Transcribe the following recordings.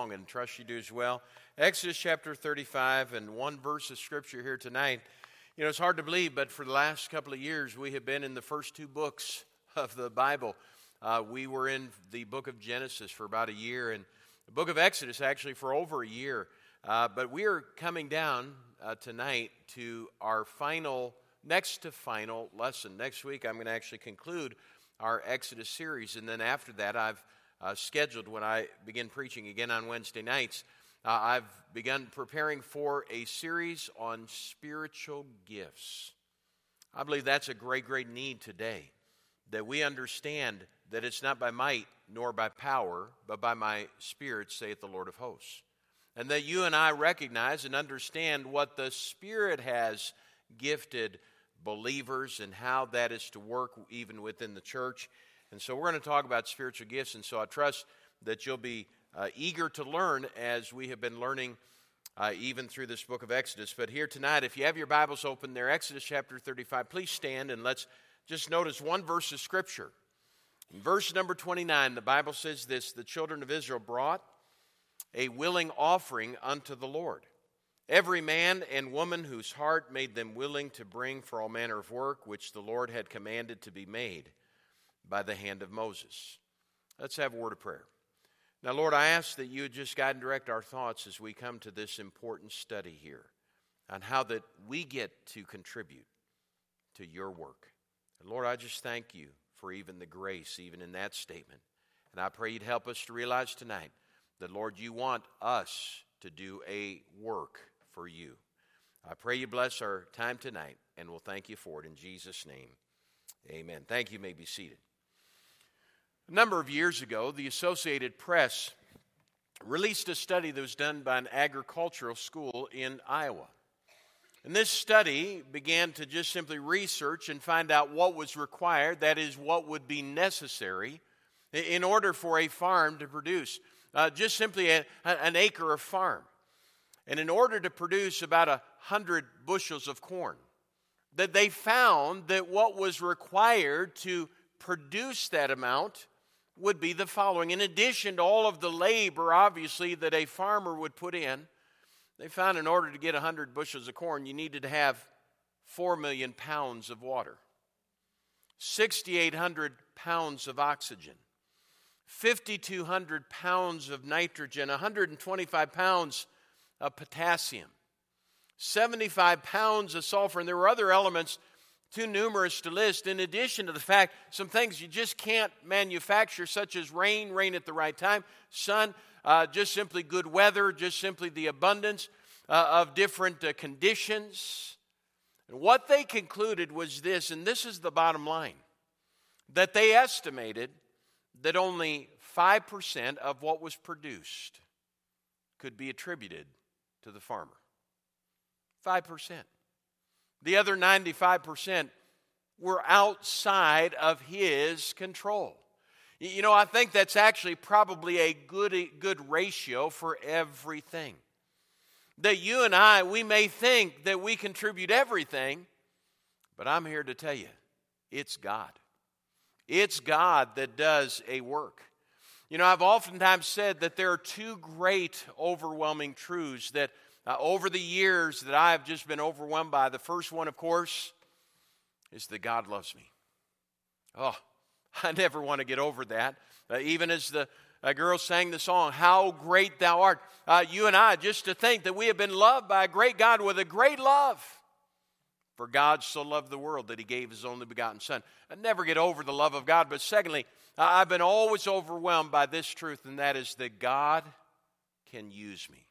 along, and trust you do as well. Exodus chapter 35, and one verse of Scripture here tonight. You know, it's hard to believe, but for the last couple of years, we have been in the first two books of the Bible. We were in the book of Genesis for about a year, and the book of Exodus actually for over a year. But we are coming down tonight to our next to final lesson. Next week, I'm going to actually conclude our Exodus series, and then after that, I've scheduled when I begin preaching again on Wednesday nights. I've begun preparing for a series on spiritual gifts. I believe that's a great need today, that we understand that it's not by might nor by power, but by my Spirit, saith the Lord of hosts. And that you and I recognize and understand what the Spirit has gifted believers and how that is to work even within the church. And so we're going to talk about spiritual gifts, and so I trust that you'll be eager to learn as we have been learning even through this book of Exodus. But here tonight, if you have your Bibles open there, Exodus chapter 35, please stand and let's just notice one verse of Scripture. In verse number 29, the Bible says this: the children of Israel brought a willing offering unto the Lord. Every man and woman whose heart made them willing to bring for all manner of work, which the Lord had commanded to be made by the hand of Moses. Let's have a word of prayer. Now, Lord, I ask that you would just guide and direct our thoughts as we come to this important study here on how that we get to contribute to your work. And Lord, I just thank you for even the grace, even in that statement. And I pray you'd help us to realize tonight that, Lord, you want us to do a work for you. I pray you bless our time tonight, and we'll thank you for it in Jesus' name. Amen. Thank you. You may be seated. A number of years ago, the Associated Press released a study that was done by an agricultural school in Iowa. And this study began to just simply research and find out what was required, that is, what would be necessary in order for a farm to produce just simply an acre of farm. And in order to produce about 100 bushels of corn, that they found that what was required to produce that amount would be the following. In addition to all of the labor, obviously, that a farmer would put in, they found in order to get 100 bushels of corn, you needed to have 4 million pounds of water, 6,800 pounds of oxygen, 5,200 pounds of nitrogen, 125 pounds of potassium, 75 pounds of sulfur, and there were other elements too numerous to list, in addition to the fact some things you just can't manufacture, such as rain at the right time, sun, just simply good weather, just simply the abundance of different conditions. And what they concluded was this, and this is the bottom line, that they estimated that only 5% of what was produced could be attributed to the farmer. 5%. The other 95% were outside of his control. You know, I think that's actually probably a good ratio for everything. That you and I, we may think that we contribute everything, but I'm here to tell you, it's God. It's God that does a work. You know, I've oftentimes said that there are two great overwhelming truths that over the years that I've just been overwhelmed by. The first one, of course, is that God loves me. Oh, I never want to get over that. Even as the girl sang the song, How Great Thou Art. You and I, just to think that we have been loved by a great God with a great love. For God so loved the world that he gave his only begotten Son. I never get over the love of God. But secondly, I've been always overwhelmed by this truth, and that is that God can use me.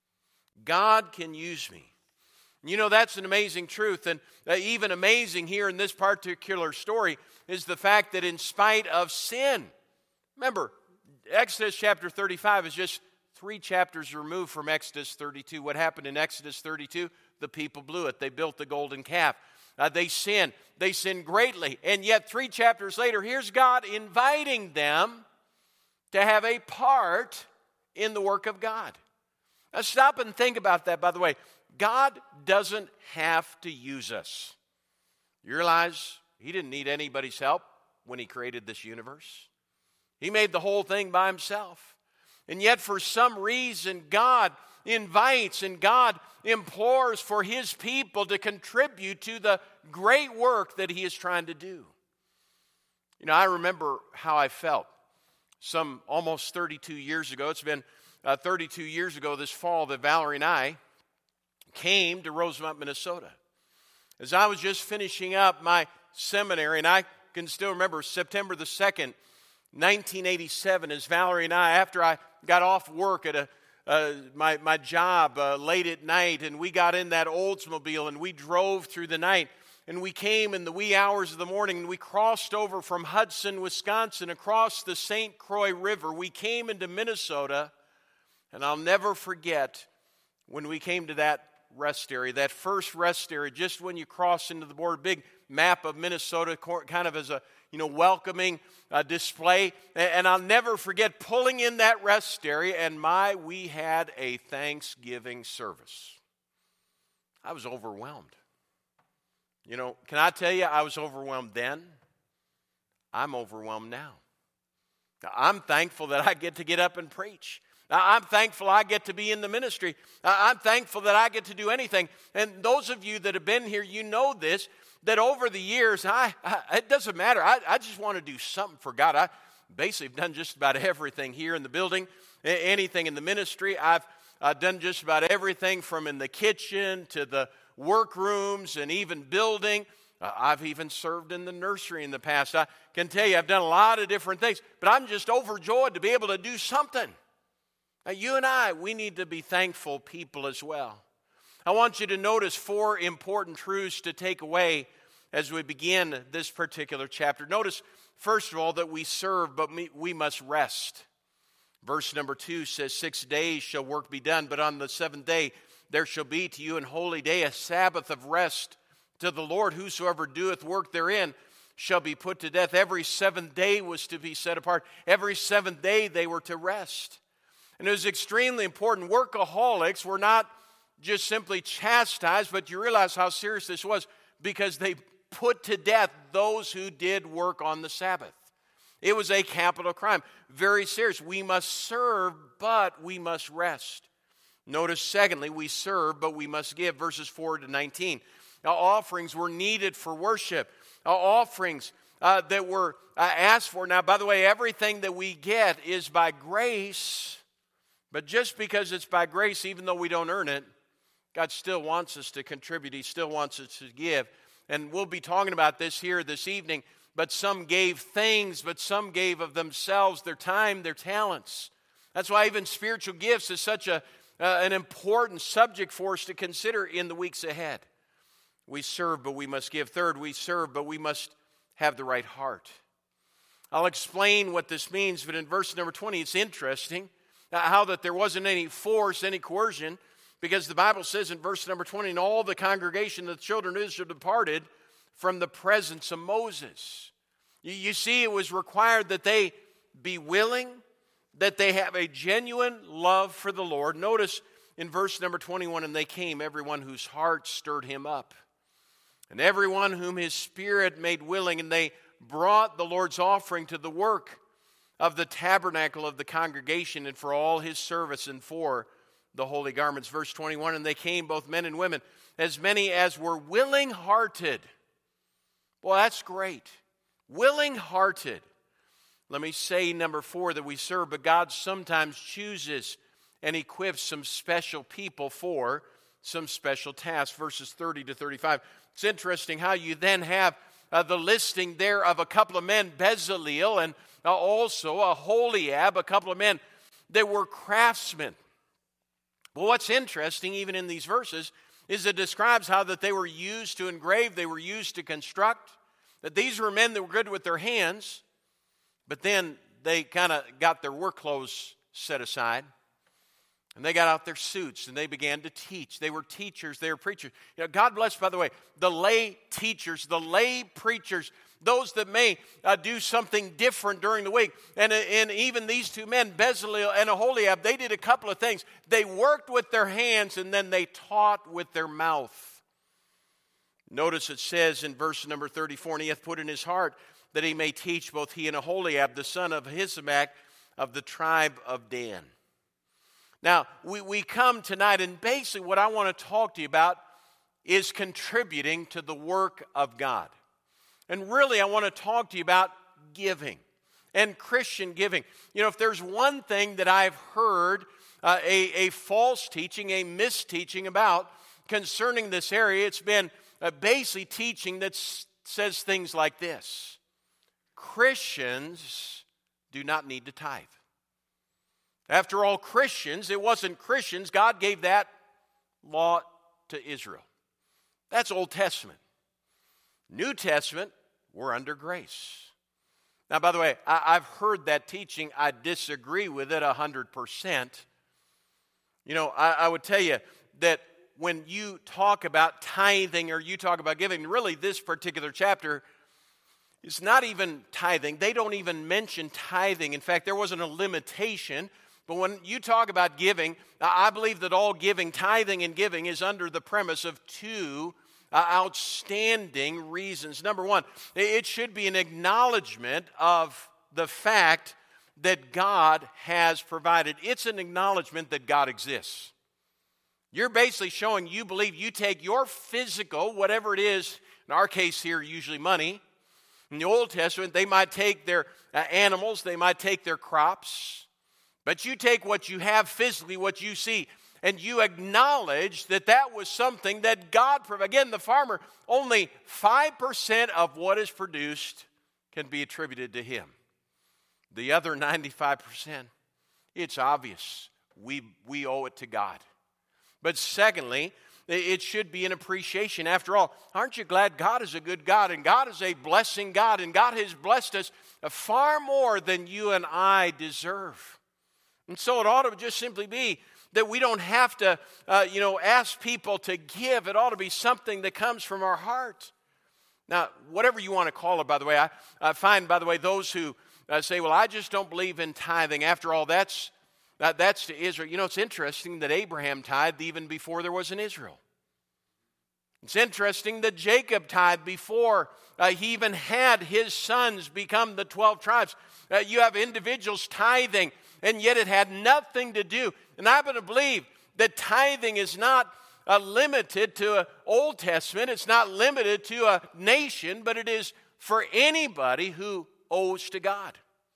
God can use me. You know, that's an amazing truth. And even amazing here in this particular story is the fact that in spite of sin, remember, Exodus chapter 35 is just 3 chapters removed from Exodus 32. What happened in Exodus 32? The people blew it. They built the golden calf. They sinned. They sinned greatly. And yet 3 chapters later, here's God inviting them to have a part in the work of God. Now stop and think about that, by the way. God doesn't have to use us. You realize he didn't need anybody's help when he created this universe. He made the whole thing by himself. And yet for some reason, God invites and God implores for His people to contribute to the great work that He is trying to do. You know, I remember how I felt some almost 32 years ago. It's been 32 years ago this fall that Valerie and I came to Rosemont, Minnesota. As I was just finishing up my seminary, and I can still remember September the 2nd, 1987, as Valerie and I, after I got off work at my job late at night, and we got in that Oldsmobile and we drove through the night, and we came in the wee hours of the morning, and we crossed over from Hudson, Wisconsin, across the St. Croix River. We came into Minnesota, and I'll never forget when we came to that rest area, that first rest area, just when you cross into the border, big map of Minnesota, kind of as a welcoming display. And I'll never forget pulling in that rest area, and we had a Thanksgiving service. I was overwhelmed. You know, can I tell you, I was overwhelmed then. I'm overwhelmed now. I'm thankful that I get up and preach. I'm thankful I get to be in the ministry. I'm thankful that I get to do anything. And those of you that have been here, you know this, that over the years, it doesn't matter. I just want to do something for God. I basically have done just about everything here in the building, anything in the ministry. I've done just about everything from in the kitchen to the workrooms and even building. I've even served in the nursery in the past. I can tell you I've done a lot of different things, but I'm just overjoyed to be able to do something. Now, you and we need to be thankful people as well. I want you to notice 4 important truths to take away as we begin this particular chapter. Notice, first of all, that we serve, but we must rest. Verse number 2 says, 6 days shall work be done, but on the 7th day there shall be to you an holy day, a Sabbath of rest to the Lord. Whosoever doeth work therein shall be put to death. Every 7th day was to be set apart. Every 7th day they were to rest. And it was extremely important. Workaholics were not just simply chastised, but you realize how serious this was because they put to death those who did work on the Sabbath. It was a capital crime. Very serious. We must serve, but we must rest. Notice, secondly, we serve, but we must give. Verses 4 to 19. Now, offerings were needed for worship. Offerings that were asked for. Now, by the way, everything that we get is by grace. But just because it's by grace, even though we don't earn it, God still wants us to contribute. He still wants us to give. And we'll be talking about this here this evening. But some gave things, but some gave of themselves, their time, their talents. That's why even spiritual gifts is such an important subject for us to consider in the weeks ahead. We serve, but we must give. Third, we serve, but we must have the right heart. I'll explain what this means, but in verse number 20, it's interesting how that there wasn't any force, any coercion, because the Bible says in verse number 20, and all the congregation of the children of Israel departed from the presence of Moses. You see, it was required that they be willing, that they have a genuine love for the Lord. Notice in verse number 21, and they came, everyone whose heart stirred him up, and everyone whom his spirit made willing, and they brought the Lord's offering to the work of the tabernacle of the congregation and for all his service and for the holy garments. Verse 21, and they came, both men and women, as many as were willing-hearted. Well, that's great. Willing-hearted. Let me say, number 4, that we serve, but God sometimes chooses and equips some special people for some special tasks. Verses 30 to 35. It's interesting how you then have the listing there of a couple of men, Bezaleel, and also Aholiab, a couple of men that were craftsmen. Well, what's interesting, even in these verses, is it describes how that they were used to engrave, they were used to construct, that these were men that were good with their hands, but then they kind of got their work clothes set aside, and they got out their suits, and they began to teach. They were teachers, they were preachers. You know, God bless, by the way, the lay teachers, the lay preachers, those that may do something different during the week. And even these two men, Bezaleel and Aholiab, they did a couple of things. They worked with their hands, and then they taught with their mouth. Notice it says in verse number 34, and he hath put in his heart that he may teach both he and Aholiab, the son of Ahisamach of the tribe of Dan. Now, we come tonight, and basically what I want to talk to you about is contributing to the work of God. And really, I want to talk to you about giving and Christian giving. You know, if there's one thing that I've heard a false teaching, a misteaching about concerning this area, it's been basically teaching that says things like this: Christians do not need to tithe. After all, Christians, it wasn't Christians. God gave that law to Israel. That's Old Testament. New Testament, we're under grace. Now, by the way, I've heard that teaching. I disagree with it 100%. You know, I would tell you that when you talk about tithing or you talk about giving, really this particular chapter is not even tithing. They don't even mention tithing. In fact, there wasn't a limitation. But when you talk about giving, I believe that all giving, tithing and giving, is under the premise of two outstanding reasons. Number one, it should be an acknowledgement of the fact that God has provided. It's an acknowledgement that God exists. You're basically showing you believe. You take your physical, whatever it is, in our case here, usually money. In the Old Testament, they might take their animals, they might take their crops. But you take what you have physically, what you see, and you acknowledge that that was something that God provided. Again, the farmer, only 5% of what is produced can be attributed to him. The other 95%, it's obvious. We owe it to God. But secondly, it should be an appreciation. After all, aren't you glad God is a good God, and God is a blessing God, and God has blessed us far more than you and I deserve. And so it ought to just simply be that we don't have to, ask people to give. It ought to be something that comes from our heart. Now, whatever you want to call it, by the way, I find, by the way, those who say, well, I just don't believe in tithing. After all, that's to Israel. You know, it's interesting that Abraham tithed even before there was an Israel. It's interesting that Jacob tithed before he even had his sons become the 12 tribes. You have individuals tithing, and yet it had nothing to do. And I happen to believe that tithing is not limited to an Old Testament. It's not limited to a nation, but it is for anybody who owes to God.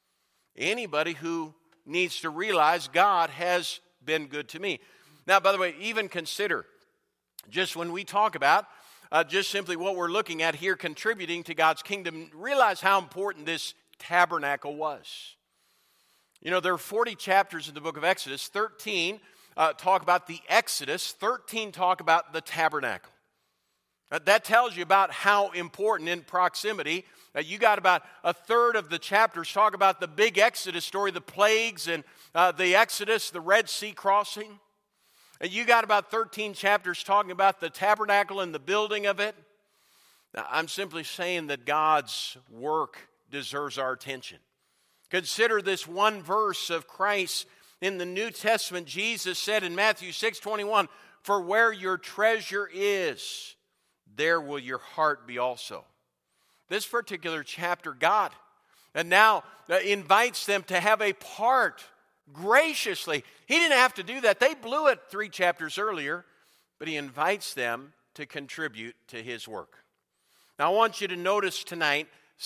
Anybody who needs to realize God has been good to me. Now, by the way, even consider, just when we talk about just simply what we're looking at here, contributing to God's kingdom, realize how important this tabernacle was. You know, there are 40 chapters in the book of Exodus. 13 talk about the Exodus. 13 talk about the tabernacle. That tells you about how important in proximity. You got about a third of the chapters talk about the big Exodus story, the plagues and the Exodus, the Red Sea crossing. You got about 13 chapters talking about the tabernacle and the building of it. Now, I'm simply saying that God's work deserves our attention. Consider this one verse of Christ in the New Testament. Jesus said in Matthew 6:21, "For where your treasure is, there will your heart be also." This particular chapter, God and now invites them to have a part graciously. He didn't have to do that. They blew it 3 chapters earlier, but he invites them to contribute to his work. Now I want you to notice tonight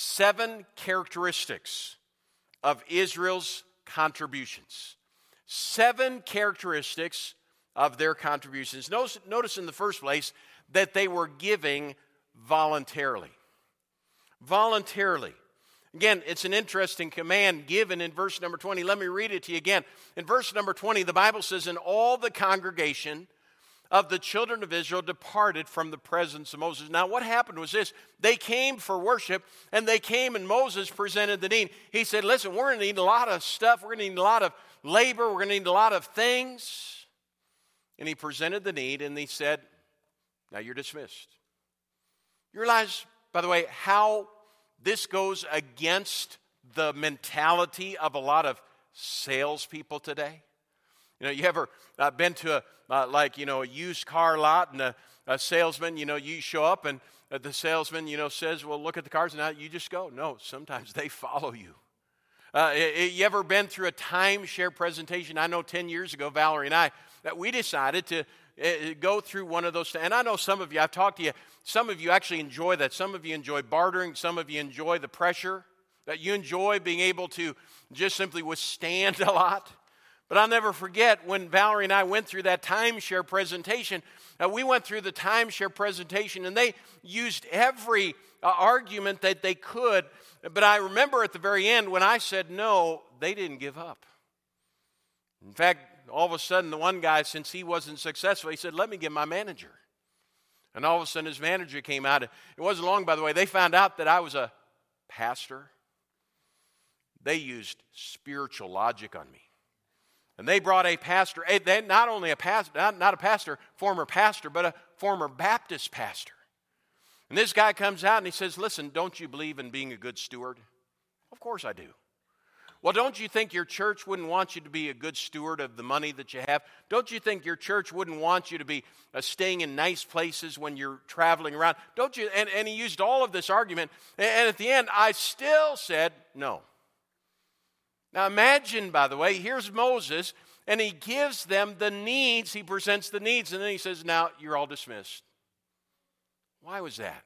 7 characteristics of Israel's contributions. 7 characteristics of their contributions. Notice in the first place that they were giving voluntarily. Voluntarily. Again, it's an interesting command given in verse number 20. Let me read it to you again. In verse number 20, the Bible says, "And all the congregation of the children of Israel departed from the presence of Moses." Now, what happened was this. They came for worship, and they came, and Moses presented the need. He said, listen, we're going to need a lot of stuff. We're going to need a lot of labor. We're going to need a lot of things. And he presented the need, and he said, now you're dismissed. You realize, by the way, how this goes against the mentality of a lot of salespeople today? You know, you ever been to a used car lot, and a salesman, you show up and the salesman, says, well, look at the cars, and now you just go. No, sometimes they follow you. You ever been through a timeshare presentation? I know 10 years ago, Valerie and I, that we decided to go through one of those. And I know some of you, I've talked to you, some of you actually enjoy that. Some of you enjoy bartering. Some of you enjoy the pressure. That you enjoy being able to just simply withstand a lot. But I'll never forget when Valerie and I went through that timeshare presentation. We went through the timeshare presentation, and they used every argument that they could. But I remember at the very end when I said no, they didn't give up. In fact, all of a sudden, the one guy, since he wasn't successful, he said, let me get my manager. And all of a sudden, his manager came out. It wasn't long, by the way. They found out that I was a pastor. They used spiritual logic on me. And they brought a pastor, not only a pastor, not a pastor, former pastor, but a former Baptist pastor. And this guy comes out and he says, listen, don't you believe in being a good steward? Of course I do. Well, don't you think your church wouldn't want you to be a good steward of the money that you have? Don't you think your church wouldn't want you to be staying in nice places when you're traveling around? Don't you? And he used all of this argument. And at the end, I still said no. Now imagine, by the way, here's Moses, and he gives them the needs. He presents the needs, and then he says, now you're all dismissed. Why was that?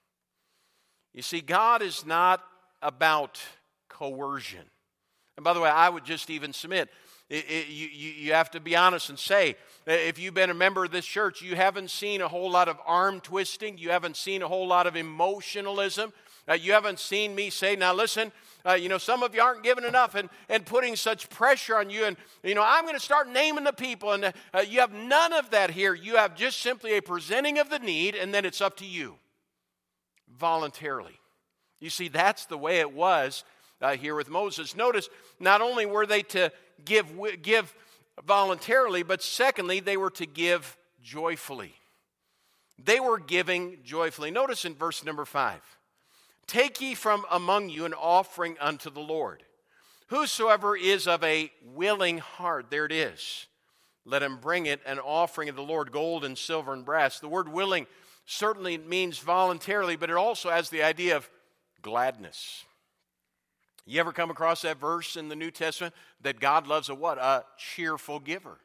You see, God is not about coercion. And by the way, I would just even submit, you have to be honest and say, if you've been a member of this church, you haven't seen a whole lot of arm twisting. You haven't seen a whole lot of emotionalism. You haven't seen me say, now listen, some of you aren't giving enough and putting such pressure on you. And, I'm going to start naming the people. And you have none of that here. You have just simply a presenting of the need, and then it's up to you voluntarily. You see, that's the way it was here with Moses. Notice, not only were they to give voluntarily, but secondly, they were to give joyfully. They were giving joyfully. Notice in verse number 5. Take ye from among you an offering unto the Lord. Whosoever is of a willing heart, there it is, let him bring it, an offering of the Lord, gold and silver and brass. The word willing certainly means voluntarily, but it also has the idea of gladness. You ever come across that verse in the New Testament that God loves a what? A cheerful giver.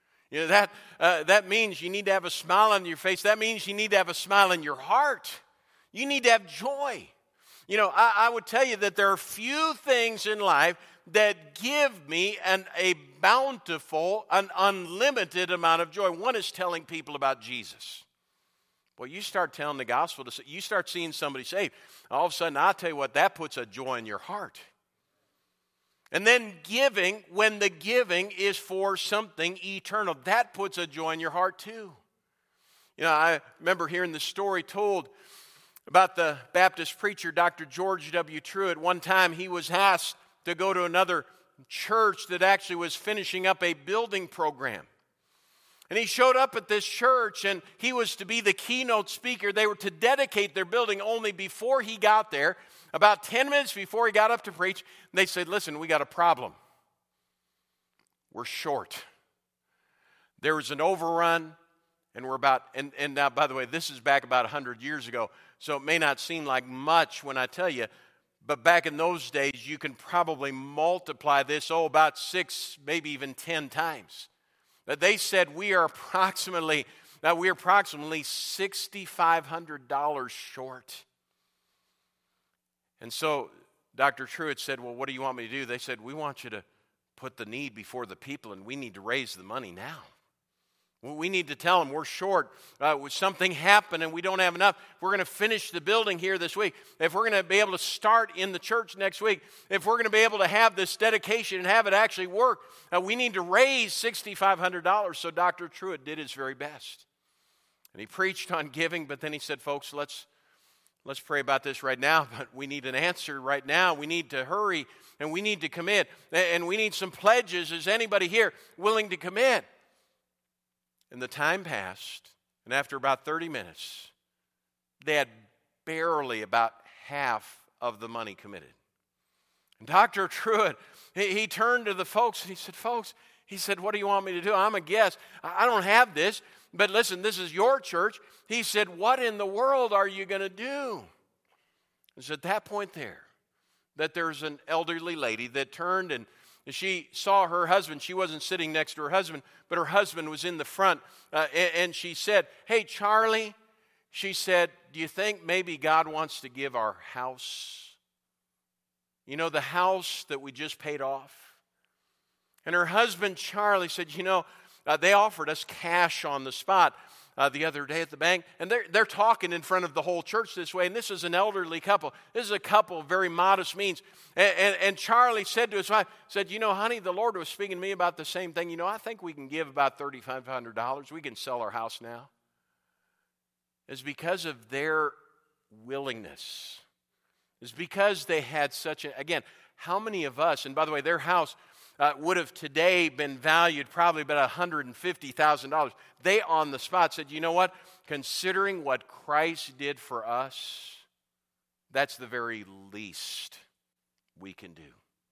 That means you need to have a smile on your face. That means you need to have a smile in your heart. You need to have joy. I would tell you that there are few things in life that give me a bountiful, an unlimited amount of joy. One is telling people about Jesus. Well, you start telling the gospel, you start seeing somebody saved. All of a sudden, I'll tell you what, that puts a joy in your heart. And then giving, when the giving is for something eternal, that puts a joy in your heart too. I remember hearing the story told about the Baptist preacher, Dr. George W. Truett. One time he was asked to go to another church that actually was finishing up a building program. And he showed up at this church, and he was to be the keynote speaker. They were to dedicate their building. Only before he got there, about 10 minutes before he got up to preach, they said, listen, we got a problem. We're short. There was an overrun, and we're about, and now, by the way, this is back about 100 years ago, so it may not seem like much when I tell you, but back in those days, you can probably multiply this, about 6, maybe even 10 times. They said we are approximately $6,500 short. And so Dr. Truett said, well, what do you want me to do? They said, we want you to put the need before the people, and we need to raise the money now. We need to tell them we're short. Something happened and we don't have enough. We're going to finish the building here this week. If we're going to be able to start in the church next week, if we're going to be able to have this dedication and have it actually work, we need to raise $6,500. So Dr. Truett did his very best. And he preached on giving, but then he said, folks, let's pray about this right now, but we need an answer right now. We need to hurry, and we need to commit. And we need some pledges. Is anybody here willing to commit? And the time passed, and after about 30 minutes, they had barely about half of the money committed. And Dr. Truett, he turned to the folks, and he said, folks, what do you want me to do? I'm a guest. I don't have this, but listen, this is your church. He said, what in the world are you going to do? And so at that point there, that there's an elderly lady that turned and she saw her husband. She wasn't sitting next to her husband, but her husband was in the front. And she said, "Hey, Charlie," she said, "do you think maybe God wants to give our house? You know, the house that we just paid off?" And her husband, Charlie, said, they offered us cash on the spot the other day at the bank. And they're talking in front of the whole church this way. And this is an elderly couple. This is a couple of very modest means. And Charlie said to his wife, "Honey, the Lord was speaking to me about the same thing. I think we can give about $3,500. We can sell our house now." It's because of their willingness. It's because they had again, how many of us, and by the way, their house would have today been valued probably about $150,000. They on the spot said, "You know what? Considering what Christ did for us, that's the very least we can do."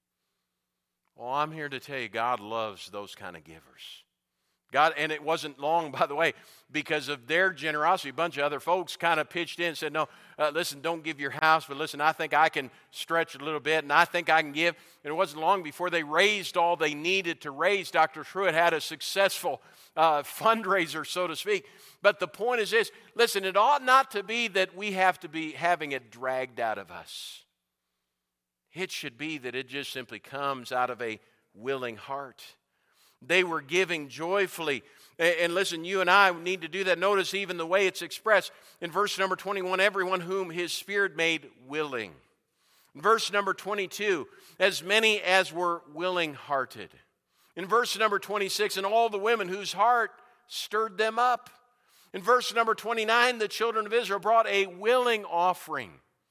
Well, I'm here to tell you, God loves those kind of givers. God, and it wasn't long, by the way, because of their generosity. A bunch of other folks kind of pitched in and said, "No, listen, don't give your house, but listen, I think I can stretch a little bit, and I think I can give." And it wasn't long before they raised all they needed to raise. Dr. Truett had a successful fundraiser, so to speak. But the point is this: listen, it ought not to be that we have to be having it dragged out of us. It should be that it just simply comes out of a willing heart. They were giving joyfully. And listen, you and I need to do that. Notice even the way it's expressed. In verse number 21, everyone whom his Spirit made willing. In verse number 22, as many as were willing-hearted. In verse number 26, and all the women whose heart stirred them up. In verse number 29, the children of Israel brought a willing offering.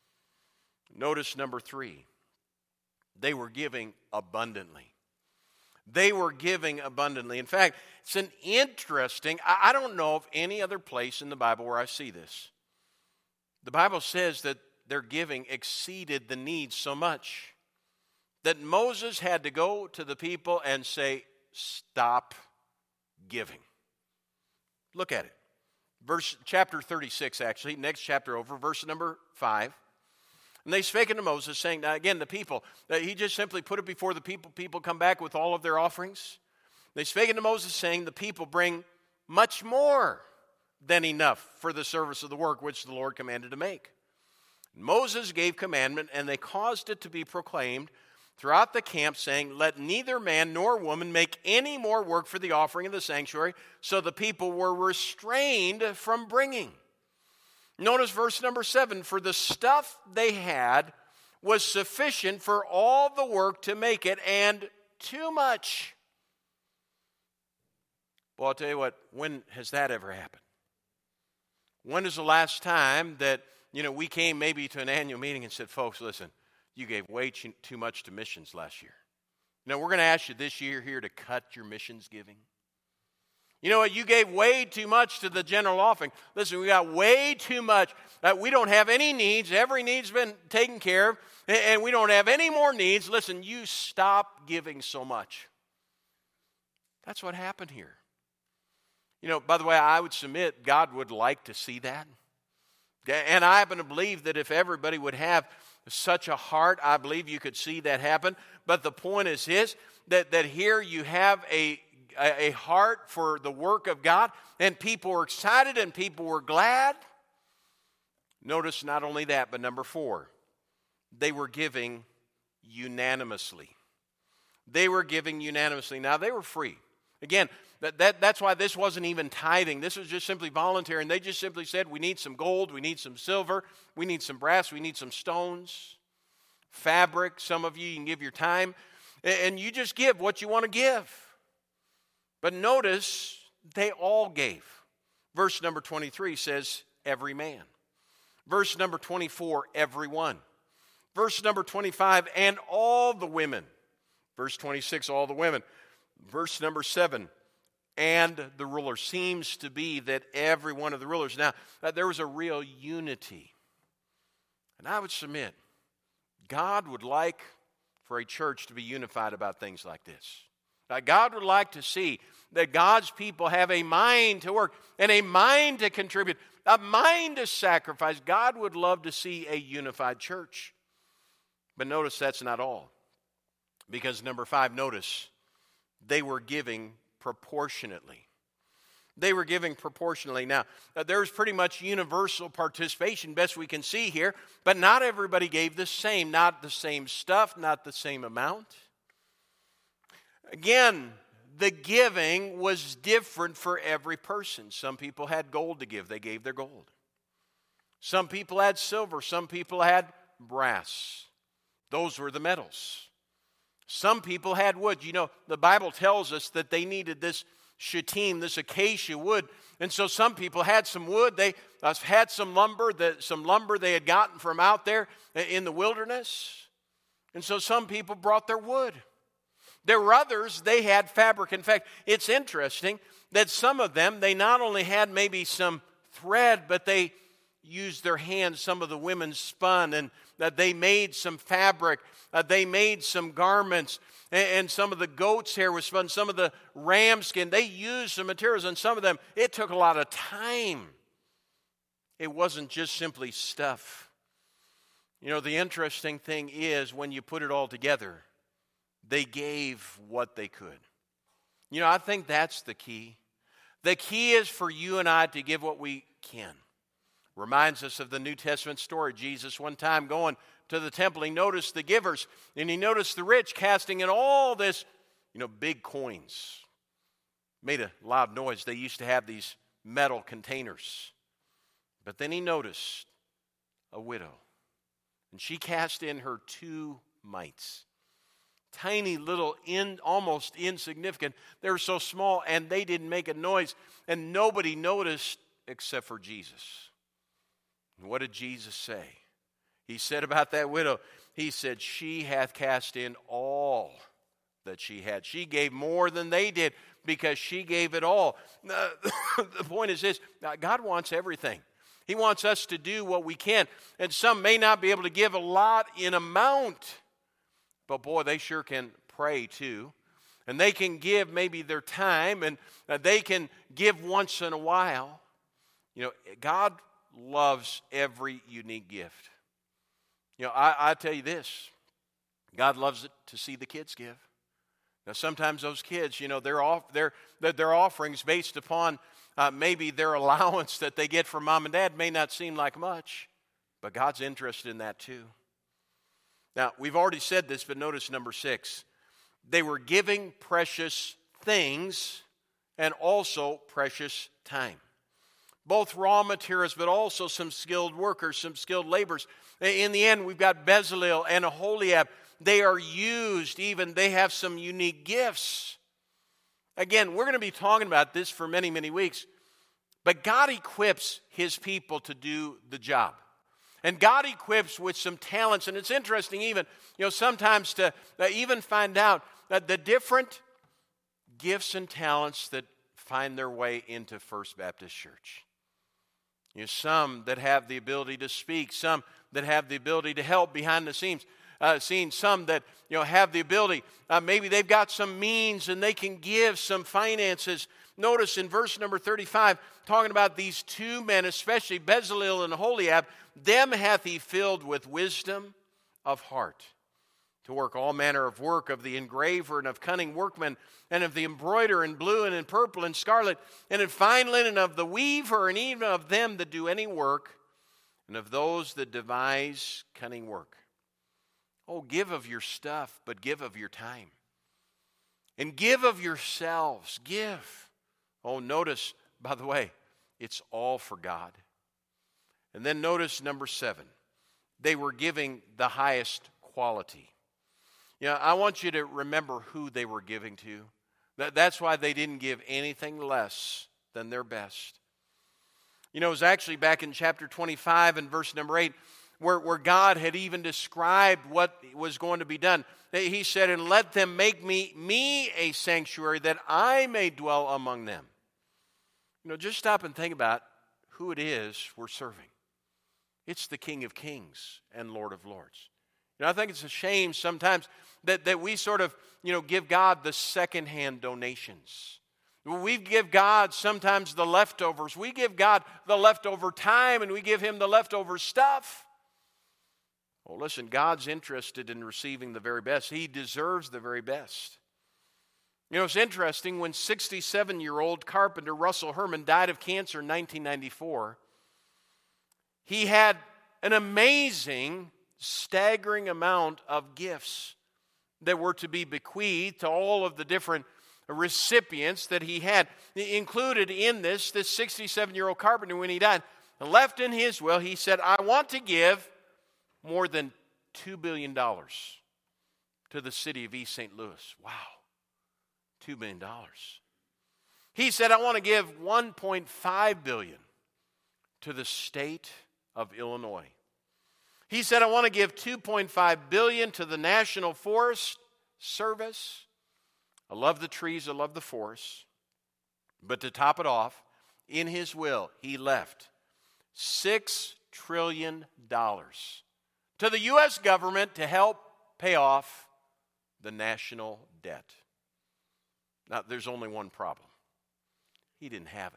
Notice number 3, they were giving abundantly. They were giving abundantly. In fact, it's an interesting, I don't know of any other place in the Bible where I see this. The Bible says that their giving exceeded the needs so much that Moses had to go to the people and say, "Stop giving." Look at it. Chapter 36, actually, next chapter over, verse number 5. And they spake unto Moses, saying, now again, the people, he just simply put it before the people. People come back with all of their offerings. They spake unto Moses, saying, the people bring much more than enough for the service of the work which the Lord commanded to make. And Moses gave commandment, and they caused it to be proclaimed throughout the camp, saying, let neither man nor woman make any more work for the offering of the sanctuary. So the people were restrained from bringing. Notice verse number 7, for the stuff they had was sufficient for all the work to make it, and too much. Well, I'll tell you what, when has that ever happened? When is the last time that, we came maybe to an annual meeting and said, folks, listen, you gave way too much to missions last year. We're going to ask you this year here to cut your missions giving. You know what? You gave way too much to the general offering. Listen, we got way too much. We don't have any needs. Every need's been taken care of. And we don't have any more needs. Listen, you stop giving so much. That's what happened here. By the way, I would submit God would like to see that. And I happen to believe that if everybody would have such a heart, I believe you could see that happen. But the point is this, that here you have a heart for the work of God, and people were excited and people were glad. Notice not only that, but number 4, they were giving unanimously. They were giving unanimously. Now, they were free. Again, that's why this wasn't even tithing. This was just simply voluntary, and they just simply said, we need some gold, we need some silver, we need some brass, we need some stones, fabric. Some of you can give your time, and you just give what you want to give. But notice, they all gave. Verse number 23 says, every man. Verse number 24, everyone. Verse number 25, and all the women. Verse 26, all the women. Verse number 7, and the rulers. Seems to be that every one of the rulers. Now, there was a real unity. And I would submit, God would like for a church to be unified about things like this. God would like to see that God's people have a mind to work and a mind to contribute, a mind to sacrifice. God would love to see a unified church. But notice that's not all. Because number 5, notice, they were giving proportionately. They were giving proportionally. Now, there's pretty much universal participation, best we can see here, but not everybody gave the same. Not the same stuff, not the same amount. Again, the giving was different for every person. Some people had gold to give. They gave their gold. Some people had silver. Some people had brass. Those were the metals. Some people had wood. You know, the Bible tells us that they needed this shittim, this acacia wood. And so some people had some wood. They had some lumber they had gotten from out there in the wilderness. And so some people brought their wood. There were others, they had fabric. In fact, it's interesting that some of them, they not only had maybe some thread, but they used their hands. Some of the women spun, and that they made some fabric. They made some garments, and some of the goat's hair was spun. Some of the ram skin, they used some materials, and some of them, it took a lot of time. It wasn't just simply stuff. You know, the interesting thing is when you put it all together, they gave what they could. You know, I think that's the key. The key is for you and I to give what we can. Reminds us of the New Testament story. Jesus one time going to the temple, he noticed the givers, and he noticed the rich casting in all this, big coins. Made a loud noise. They used to have these metal containers. But then he noticed a widow, and she cast in her 2 mites. Tiny little, almost insignificant. They were so small, and they didn't make a noise, and nobody noticed except for Jesus. And what did Jesus say? He said about that widow, he said, she hath cast in all that she had. She gave more than they did because she gave it all. The point is this, God wants everything. He wants us to do what we can. And some may not be able to give a lot in amount, but boy, they sure can pray too. And they can give maybe their time, and they can give once in a while. God loves every unique gift. I tell you this, God loves it to see the kids give. Now, sometimes those kids, their offerings based upon maybe their allowance that they get from mom and dad may not seem like much, but God's interested in that too. Now, we've already said this, but notice number 6. They were giving precious things and also precious time. Both raw materials, but also some skilled workers, some skilled laborers. In the end, we've got Bezalel and Aholiab. They are used even. They have some unique gifts. Again, we're going to be talking about this for many, many weeks. But God equips His people to do the job. And God equips with some talents. And it's interesting even, sometimes to even find out that the different gifts and talents that find their way into First Baptist Church. Some that have the ability to speak, some that have the ability to help behind the scenes, some that have the ability. Maybe they've got some means and they can give some finances. Notice in verse number 35, talking about these 2 men, especially Bezalel and Aholiab, them hath he filled with wisdom of heart, to work all manner of work of the engraver and of cunning workmen, and of the embroiderer in blue and in purple and scarlet, and in fine linen, of the weaver, and even of them that do any work, and of those that devise cunning work. Oh, give of your stuff, but give of your time. And give of yourselves. Give. Oh, notice, by the way, it's all for God. And then notice number 7. They were giving the highest quality. I want you to remember who they were giving to. That's why they didn't give anything less than their best. It was actually back in chapter 25 and verse number 8 where God had even described what was going to be done. He said, and let them make me a sanctuary that I may dwell among them. Just stop and think about who it is we're serving. It's the King of Kings and Lord of Lords. I think it's a shame sometimes that we sort of, give God the secondhand donations. We give God sometimes the leftovers. We give God the leftover time, and we give Him the leftover stuff. Oh, listen, God's interested in receiving the very best. He deserves the very best. You know, it's interesting, when 67-year-old carpenter Russell Herman died of cancer in 1994, he had an amazing, staggering amount of gifts that were to be bequeathed to all of the different recipients that he had. Included in this 67-year-old carpenter, when he died, left in his will, he said, I want to give more than $2 billion to the city of East St. Louis. Wow, $2 billion. He said, I want to give $1.5 billion to the state of Illinois. He said, I want to give $2.5 billion to the National Forest Service. I love the trees, I love the forests. But to top it off, in his will, he left $6 trillion to the U.S. government to help pay off the national debt. Now, there's only one problem. He didn't have it.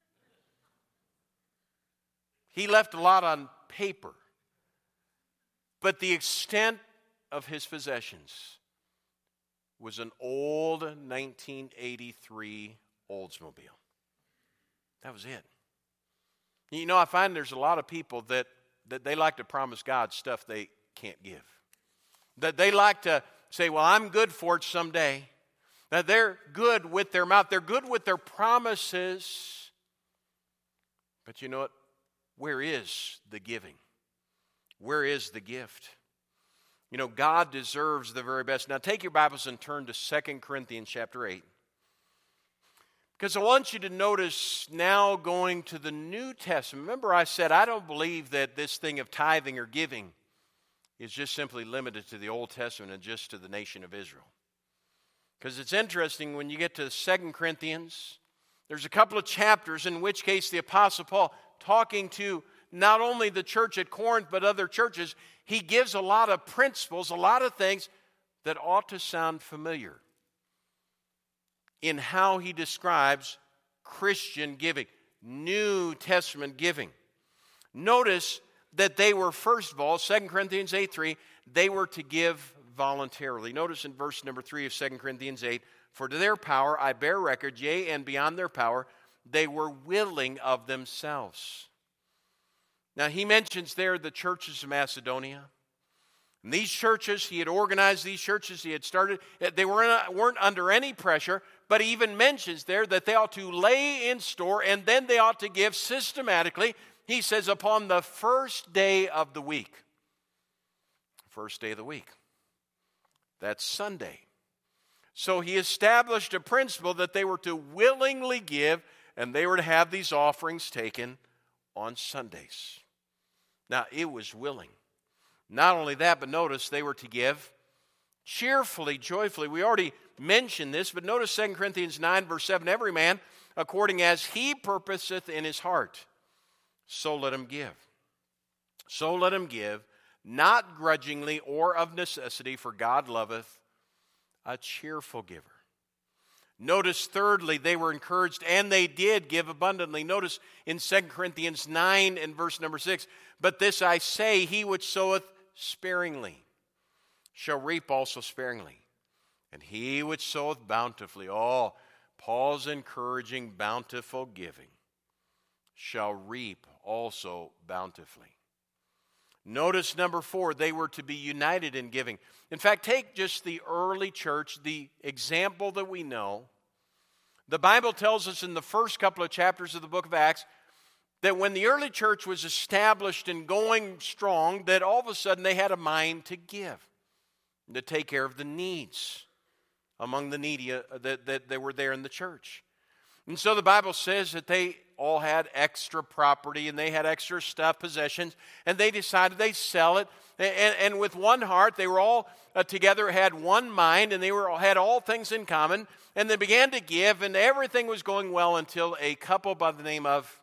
He left a lot on paper, but the extent of his possessions was an old 1983 Oldsmobile. That was it. You know, I find there's a lot of people that they like to promise God stuff they can't give. That they like to say, well, I'm good for it someday. That they're good with their mouth. They're good with their promises. But you know what? Where is the giving? Where is the gift? You know, God deserves the very best. Now take your Bibles and turn to 2 Corinthians chapter 8. Because I want you to notice now going to the New Testament. Remember I said I don't believe that this thing of tithing or giving is just simply limited to the Old Testament and just to the nation of Israel. Because it's interesting when you get to 2 Corinthians, there's a couple of chapters in which case the Apostle Paul, talking to not only the church at Corinth but other churches, he gives a lot of principles, a lot of things that ought to sound familiar in how he describes Christian giving, New Testament giving. Notice that they were, first of all, 2 Corinthians 8:3, they were to give voluntarily. Notice in verse number 3 of 2 Corinthians 8, for to their power I bear record, yea, and beyond their power, they were willing of themselves. Now he mentions there the churches of Macedonia. And these churches, he had organized these churches, he had started, they weren't under any pressure, but he even mentions there that they ought to lay in store and then they ought to give systematically. He says upon the first day of the week. First day of the week. That's Sunday. So he established a principle that they were to willingly give and they were to have these offerings taken on Sundays. Now, it was willing. Not only that, but notice they were to give cheerfully, joyfully. We already mentioned this, but notice 2 Corinthians 9, verse 7, every man according as he purposeth in his heart, so let him give. So let him give, not grudgingly or of necessity, for God loveth a cheerful giver. Notice thirdly, they were encouraged and they did give abundantly. Notice in 2 Corinthians 9 and verse number 6, but this I say, he which soweth sparingly shall reap also sparingly. And he which soweth bountifully, Paul's encouraging bountiful giving, shall reap also bountifully. Notice number 4, they were to be united in giving. In fact, take just the early church, the example that we know. The Bible tells us in the first couple of chapters of the book of Acts that when the early church was established and going strong, that all of a sudden they had a mind to give, to take care of the needs among the needy that were there in the church. And so the Bible says that they all had extra property and they had extra stuff, possessions, and they decided they'd sell it. And with one heart, they were all together, had one mind, and they had all things in common. And they began to give, and everything was going well until a couple by the name of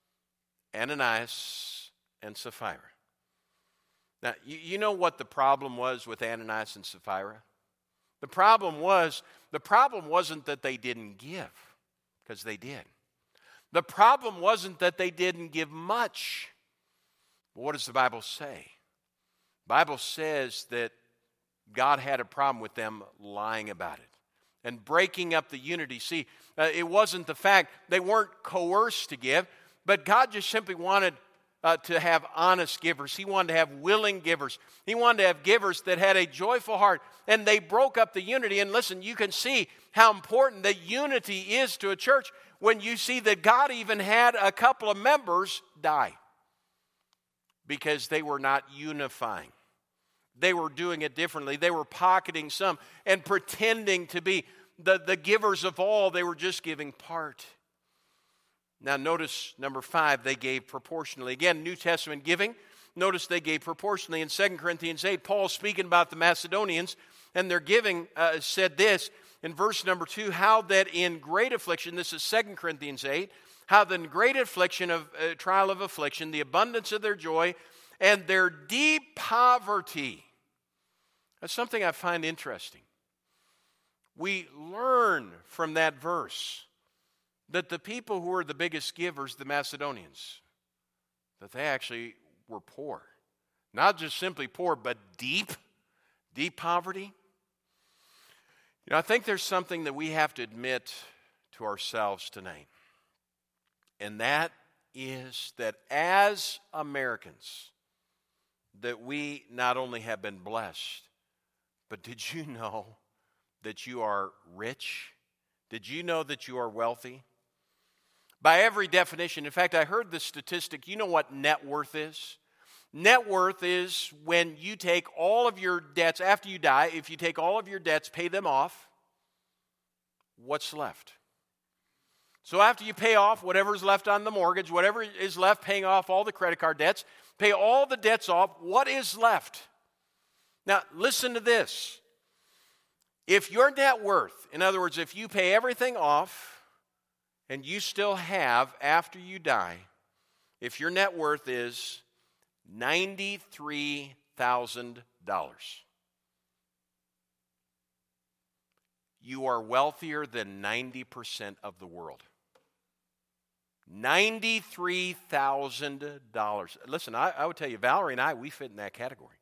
Ananias and Sapphira. Now, you know what the problem was with Ananias and Sapphira? The problem wasn't that they didn't give, because they did. The problem wasn't that they didn't give much. But what does the Bible say? The Bible says that God had a problem with them lying about it and breaking up the unity. See, it wasn't the fact they weren't coerced to give, but God just simply wanted to have honest givers. He wanted to have willing givers. He wanted to have givers that had a joyful heart, and they broke up the unity. And listen, you can see how important that unity is to a church when you see that God even had a couple of members die because they were not unifying. They were doing it differently. They were pocketing some and pretending to be the givers of all. They were just giving part. Now notice number 5, they gave proportionally. Again, New Testament giving, notice they gave proportionally. In 2 Corinthians 8, Paul's speaking about the Macedonians, and their giving said this in verse number 2, how that in great affliction, this is 2 Corinthians 8, how that in great affliction of trial of affliction, the abundance of their joy and their deep poverty. That's something I find interesting. We learn from that verse that the people who were the biggest givers, the Macedonians, that they actually were poor. Not just simply poor, but deep poverty. You know, I think there's something that we have to admit to ourselves tonight. And that is that as Americans, that we not only have been blessed, but did you know that you are rich? Did you know that you are wealthy? By every definition, in fact, I heard this statistic. You know what net worth is? Net worth is when you take all of your debts, after you die, if you take all of your debts, pay them off, what's left? So after you pay off whatever's left on the mortgage, whatever is left, paying off all the credit card debts, pay all the debts off, what is left? Now, listen to this. If your net worth, in other words, if you pay everything off, and you still have, after you die, if your net worth is $93,000, you are wealthier than 90% of the world. $93,000. Listen, I would tell you, Valerie and I, we fit in that category.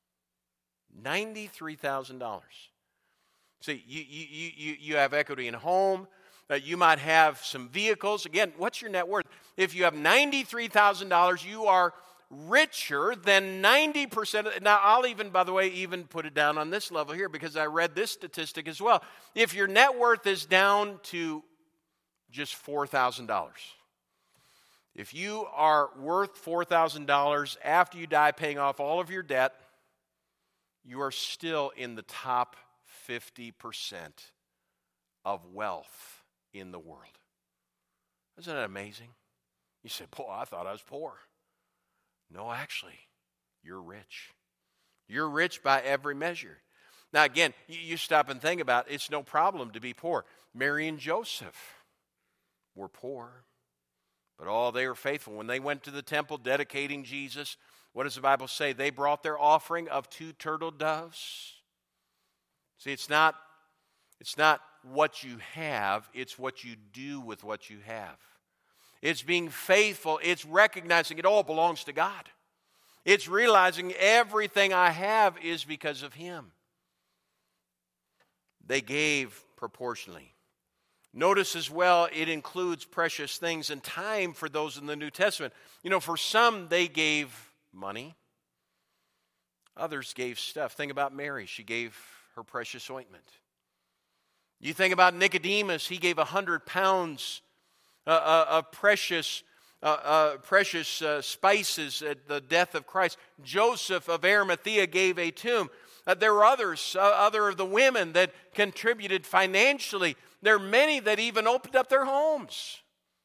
$93,000. See, you have equity in a home. You might have some vehicles. Again, what's your net worth? If you have $93,000, you are richer than 90%. Now, I'll even, by the way, even put it down on this level here because I read this statistic as well. If your net worth is down to just $4,000, if you are worth $4,000 after you die paying off all of your debt, you are still in the top 50% of wealth in the world. Isn't that amazing? You say, boy, I thought I was poor. No, actually, you're rich. You're rich by every measure. Now, again, you stop and think about it. It's no problem to be poor. Mary and Joseph were poor, but they were faithful. When they went to the temple dedicating Jesus, what does the Bible say? They brought their offering of 2 turtle doves. See, it's not what you have, it's what you do with what you have. It's being faithful. It's recognizing it all belongs to God. It's realizing everything I have is because of Him. They gave proportionally. Notice as well, it includes precious things and time for those in the New Testament. You know, for some, they gave money. Others gave stuff. Think about Mary. She gave her precious ointment. You think about Nicodemus. He gave 100 pounds of precious spices at the death of Christ. Joseph of Arimathea gave a tomb. There were others, other of the women that contributed financially. There are many that even opened up their homes.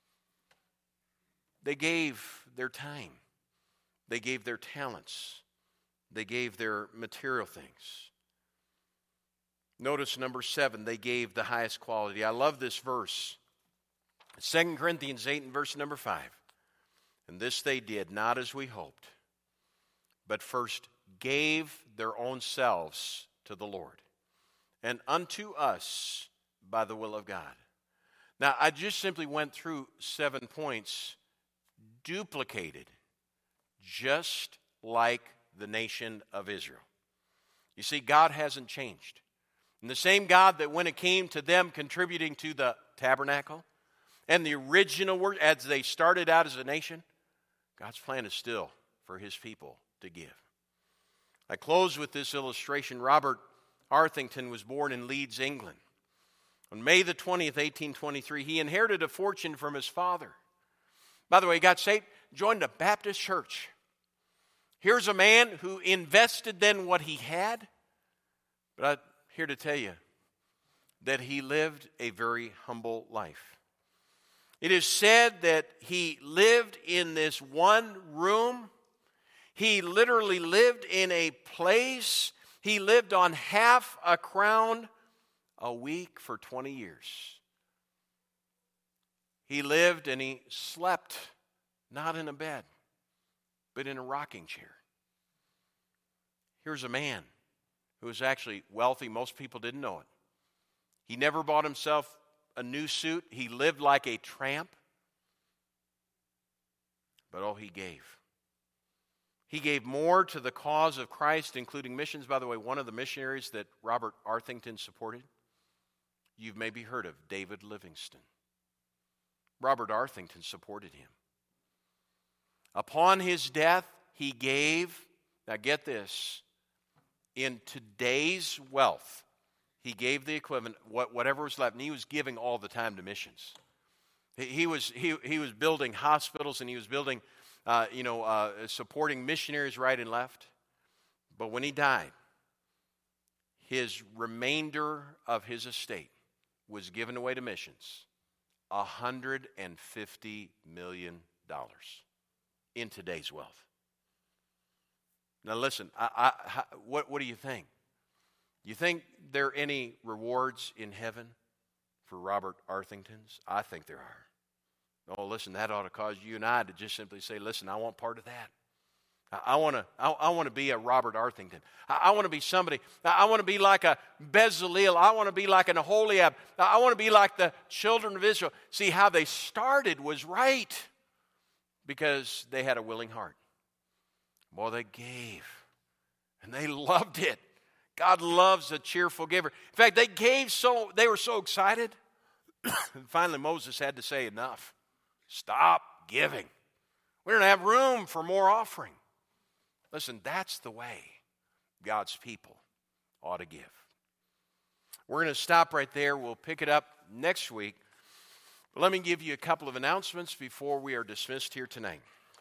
They gave their time. They gave their talents. They gave their material things. Notice number 7, they gave the highest quality. I love this verse. 2 Corinthians 8 and verse number 5. And this they did, not as we hoped, but first gave their own selves to the Lord, and unto us by the will of God. Now, I just simply went through 7 points, duplicated, just like the nation of Israel. You see, God hasn't changed. And the same God that when it came to them contributing to the tabernacle and the original word as they started out as a nation, God's plan is still for his people to give. I close with this illustration. Robert Arthington was born in Leeds, England. On May the 20th, 1823, he inherited a fortune from his father. By the way, he got saved, joined a Baptist church. Here's a man who invested then what he had, but I'm here to tell you that he lived a very humble life. It is said that he lived in this one room. He literally lived in a place. He lived on half a crown a week for 20 years. He lived and he slept not in a bed, but in a rocking chair. Here's a man who was actually wealthy. Most people didn't know it. He never bought himself a new suit. He lived like a tramp. But oh, he gave. He gave more to the cause of Christ, including missions. By the way, one of the missionaries that Robert Arthington supported, you've maybe heard of, David Livingstone. Robert Arthington supported him. Upon his death, he gave, now get this, in today's wealth, he gave the equivalent, whatever was left, and he was giving all the time to missions. He was building hospitals, and he was building, supporting missionaries right and left. But when he died, his remainder of his estate was given away to missions, $150 million in today's wealth. Now listen, what do you think? You think there are any rewards in heaven for Robert Arthington's? I think there are. Oh, listen, that ought to cause you and I to just simply say, listen, I want part of that. I want to be a Robert Arthington. I want to be somebody. I want to be like a Bezalel. I want to be like an Aholiab. I want to be like the children of Israel. See, how they started was right because they had a willing heart. Boy, they gave, and they loved it. God loves a cheerful giver. In fact, they gave so, they were so excited. And finally, Moses had to say, enough. Stop giving. We don't have room for more offering. Listen, that's the way God's people ought to give. We're going to stop right there. We'll pick it up next week. But let me give you a couple of announcements before we are dismissed here tonight.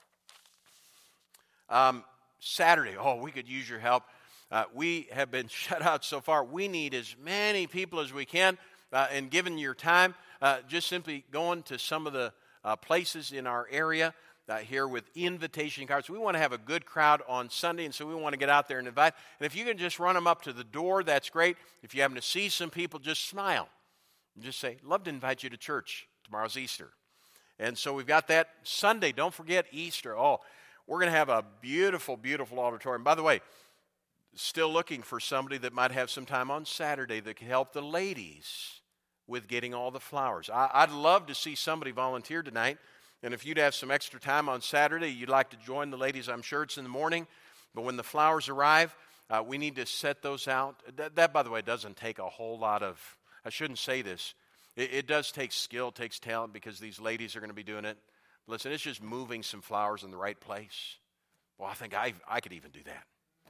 Saturday, we could use your help. We have been shut out so far. We need as many people as we can. And given your time, just simply going to some of the places in our area here with invitation cards. We want to have a good crowd on Sunday, and so we want to get out there and invite. And if you can just run them up to the door, that's great. If you happen to see some people, just smile. And just say, love to invite you to church. Tomorrow's Easter. And so we've got that. Sunday, don't forget Easter. We're going to have a beautiful, beautiful auditorium. By the way, still looking for somebody that might have some time on Saturday that can help the ladies with getting all the flowers. I'd love to see somebody volunteer tonight. And if you'd have some extra time on Saturday, you'd like to join the ladies, I'm sure it's in the morning. But when the flowers arrive, we need to set those out. That, by the way, doesn't take a whole lot of, I shouldn't say this. It does take skill, takes talent, because these ladies are going to be doing it. Listen, it's just moving some flowers in the right place. Well, I think I could even do that.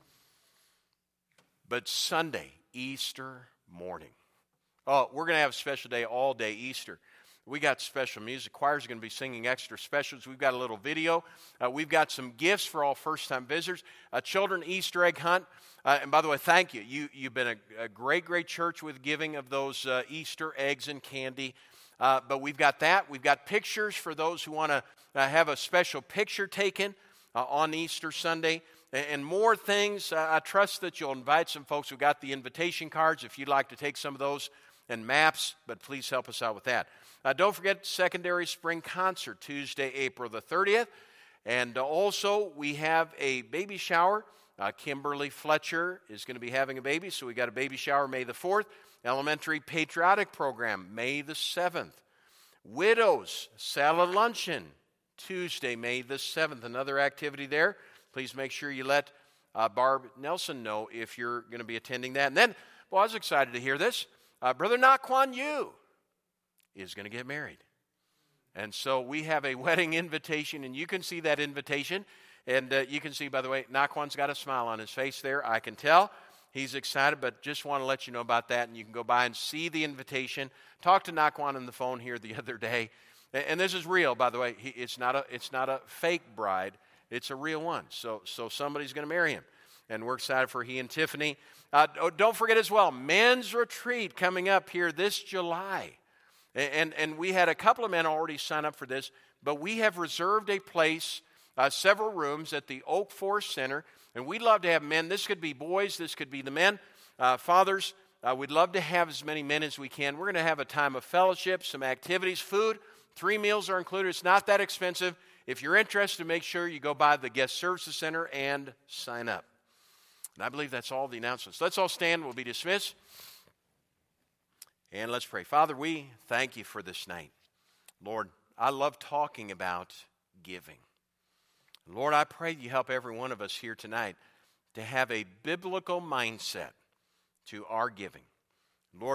But Sunday, Easter morning. We're going to have a special day all day Easter. We got special music. Choir's going to be singing extra specials. We've got a little video. We've got some gifts for all first-time visitors. A children Easter egg hunt. And by the way, thank you. You've been a great, great church with giving of those Easter eggs and candy. But we've got that. We've got pictures for those who want to have a special picture taken on Easter Sunday. And more things. I trust that you'll invite some folks who got the invitation cards if you'd like to take some of those and maps. But please help us out with that. Don't forget Secondary Spring Concert, Tuesday, April the 30th. And also we have a baby shower. Kimberly Fletcher is going to be having a baby, so we got a baby shower May the 4th. Elementary Patriotic Program, May the 7th. Widows Salad Luncheon, Tuesday, May the 7th. Another activity there. Please make sure you let Barb Nelson know if you're going to be attending that. And then, well, I was excited to hear this. Brother Naquan Yu is going to get married. And so we have a wedding invitation, and you can see that invitation. And you can see, by the way, Naquan's got a smile on his face there. I can tell. He's excited, but just want to let you know about that. And you can go by and see the invitation. Talked to Naquan on the phone here the other day. And this is real, by the way. It's not a fake bride. It's a real one. So somebody's going to marry him. And we're excited for he and Tiffany. Don't forget as well, men's retreat coming up here this July. And we had a couple of men already sign up for this. But we have reserved a place, several rooms at the Oak Forest Center. And we'd love to have men. This could be boys. This could be the men. Fathers, we'd love to have as many men as we can. We're going to have a time of fellowship, some activities, food. 3 meals are included. It's not that expensive. If you're interested, make sure you go by the Guest Services Center and sign up. And I believe that's all the announcements. Let's all stand. We'll be dismissed. And let's pray. Father, we thank you for this night. Lord, I love talking about giving. Lord, I pray you help every one of us here tonight to have a biblical mindset to our giving.